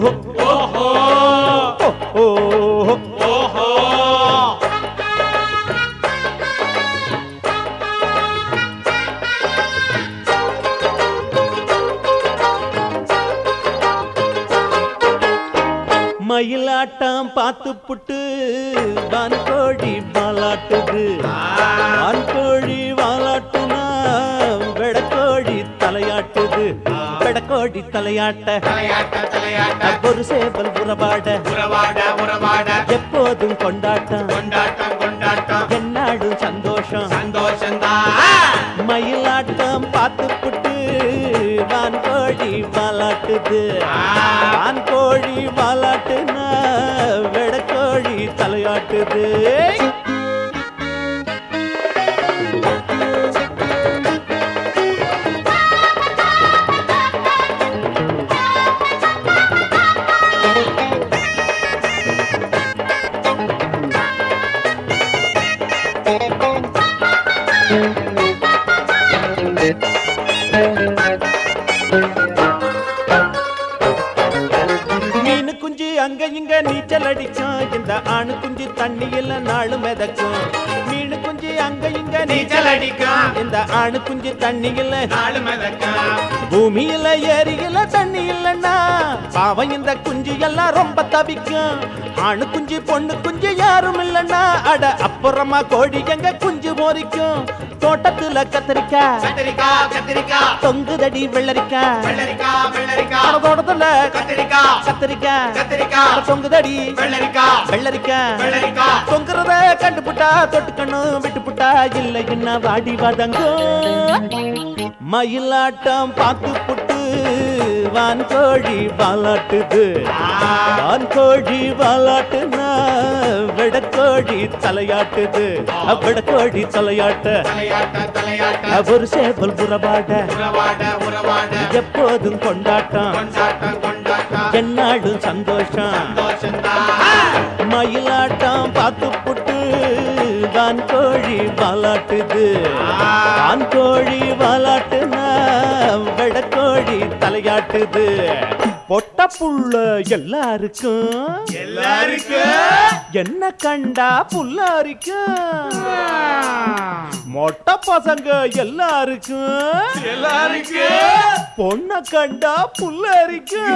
ஓஹோ ஓஹோ ஓஹோ மயிலாட்டம் பார்த்து புட்டு வான்கோழி வாலாட்டுது வான்கோழி வாலாட்டுனா வெடக்கோழி தலையாட்டுது வெடக்கோழி தலையாட்ட ஒரு சேவல் உறவாட எப்போதும் கொண்டாட்டம் என்னாடும் சந்தோஷம் மயிலாட்டம் பார்த்து புட்டு வான்கோழி வாலாட்டுது வான்கோழி வாலாட்டுனா வெடக்கோழி தலையாட்டுது மீனு குஞ்சு அங்க இங்க நீச்சல் அடிக்கும் இந்த ஆணு குஞ்சு தண்ணியில நாலு மிதக்கும் மீனு குஞ்சு அங்க இங்க நீச்சல் அடிக்கும் இந்த ஆணு குஞ்சு தண்ணியில நாலு மிதக்கும் பூமியில ஏரியில தண்ணி இல்லன்னா பாவம் இந்த குஞ்சு எல்லாம் ரொம்ப தவிக்கும் ஆணு குஞ்சு பொண்ணு குஞ்சு யாரும் இல்லன்னா அட அப்புறமா கோழி எங்க குஞ்சு மோரிக்கும் தோட்டத்துல கத்திரிக்காய் தொங்குதடி வெள்ளரிக்காய் தோட்டத்துல கத்திரிக்காய் தொங்குதடி வெள்ளரிக்காய் தொங்குறத கண்டுபுட்டா தொட்டுக்கணும் விட்டுப்புட்டா இல்லை என்ன வாடி வதங்கோ மயிலாட்டம் பார்த்து புட்டு வான்கோழி வாலாட்டுது வான்கோழி வாலாட்டுனா வெடக்கோழி தலையாட்டுது வெடக்கோழி தலையாட்ட ஒரு சேவல் உறவாட எப்போதும் கொண்டாட்டம் என்னாடும் சந்தோஷம் மயிலாட்டம் பார்த்து புட்டு வான்கோழி வாலாட்டுது வான்கோழி வாலாட்டுனா வெடக்கோழி தலையாட்டுது பொட்ட புள்ள எல்லாருக்கும் என்ன கண்டா புல்லாரிக்கும் மொட்டை பசங்க எல்லாருக்கும் பொண்ண கண்டா புல்லாரிக்கும்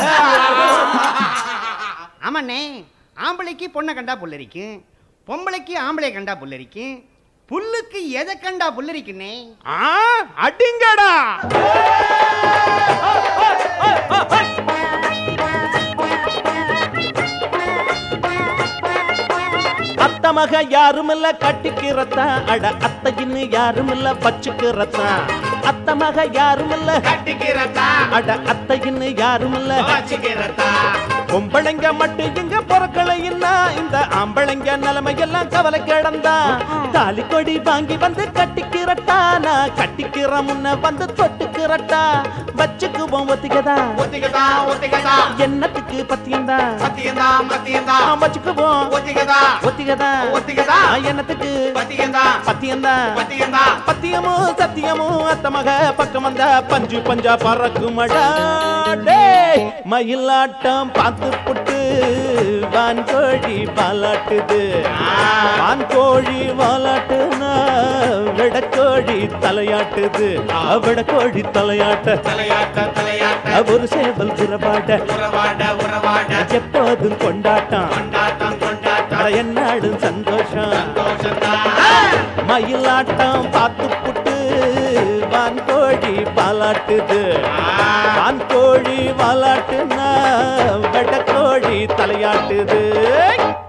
ஆமாண்ணே ஆம்பளைக்கு பொண்ணை கண்டா புல்லரிக்கும் பொம்பளைக்கு ஆம்பளை கண்டா புல்லரிக்கும் புல்லுக்கு எதை கண்டா புல்லரிக்குன்னே அடிங்கடா அத்த மக யாருமில்ல கட்டிக்கிறதா அட அத்தையின்னு யாருமில்ல பச்சுக்கிறதா அத்த மக யாருமில்ல கட்டிக்கிறதா அட அத்தையின்னு யாருமில்ல வச்சுக்கிறதா பொம்பளைங்க மட்டும் இங்க பொறக்கலைன்னா இந்த ஆம்பளைங்க நிலைமையெல்லாம் கவலை கிடந்தா தாலி கொடி வாங்கி வந்து கட்டிக்கிறட்டா நான் கட்டிக்கிற முன்ன வந்து தொட்டுக்கிறட்டா வச்சுக்குவோம் ஒத்திக்கதா என்னத்துக்கு பத்தியந்தா வச்சுக்குவோம் ஒத்திக்கதா என்னத்துக்கு பத்தியந்தா பத்தியமும் சத்தியமும் அத்த மக பக்கம் வந்தா பஞ்சு பஞ்சா பறக்குமடா மயிலாட்டம் பார்த்து புட்டு வான்கோழி வாலாட்டுது வான்கோழி வாலாட்டுனா வெடக்கோழி தலையாட்டுது வெடக்கோழி தலையாட்ட ஒரு சேவல் உறவாட எப்போதும் கொண்டாட்டம் என்னாடும் சந்தோஷம் மயிலாட்டம் பார்த்து புட்டு வான்கோழி வாலாட்டுது வான்கோழி வாலாட்டுனா வெடக்கோழி தலையாட்டுது